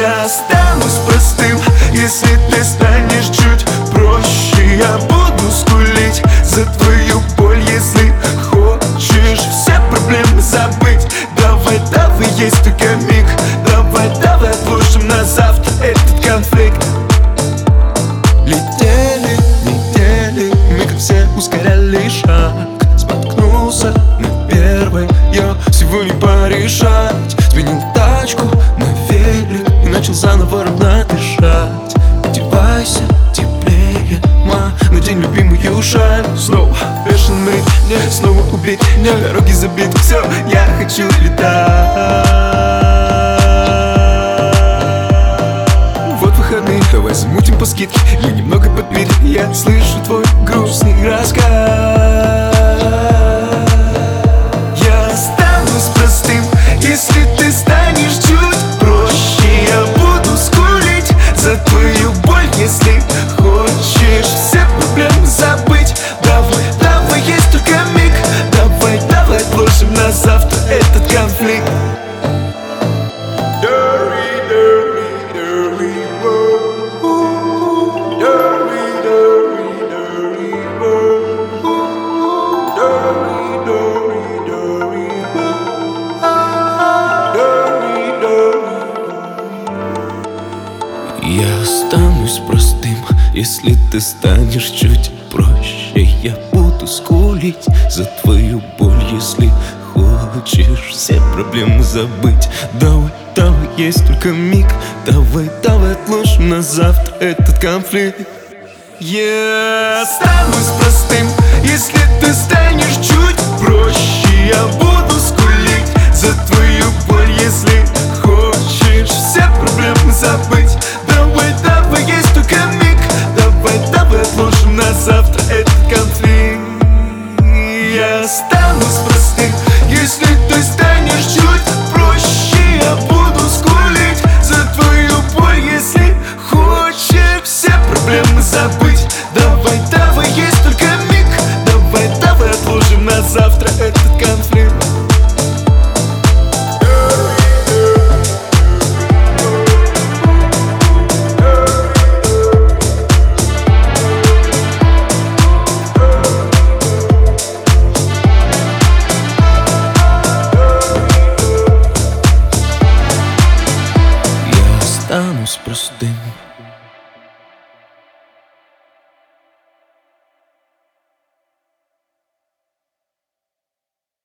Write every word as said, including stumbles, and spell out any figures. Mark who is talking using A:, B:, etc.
A: Я останусь простым, если ты станешь чуть проще. Я буду скулить за твою боль, если хочешь все проблемы забыть. Давай, давай, есть только миг. Давай, давай, отложим на завтра этот конфликт. Летели недели, мы как все ускоряли шаг. Споткнулся на первой, я всего не порешать. Сменил тачку на велик и начал заново ровно дышать. Одевайся теплее, ма, надень любимую шаль. Снова бешеный, мне снова убить, мне дороги забиты, все, я хочу летать. Вот выходные, давай замутим по скидке, мы немного подпили, я слышу твой грустный рассказ. Я останусь простым, если ты станешь чуть проще. Я буду скулить за твою боль, если хочешь все проблемы забыть. Давай, давай, есть только миг. Давай, давай, отложим на завтра этот конфликт.
B: Я останусь простым, если ты станешь чуть проще. Я буду скулить за твою боль, если хочешь все проблемы забыть. Давай, давай, есть только миг. Давай, давай, отложим на завтра этот конфликт.
A: Я останусь простым, если ты станешь чуть проще. Я буду скулить за твою боль, если хочешь все проблемы забыть. Давай, давай, есть только миг. Давай, давай, отложим на завтра этот конфликт. Я останусь простым, если ты станешь чуть проще. Я буду скулить за твою боль, если хочешь все проблемы забыть. Давай, давай, есть только миг. Давай, давай, отложим на завтра этот конфликт.
B: Я останусь простым.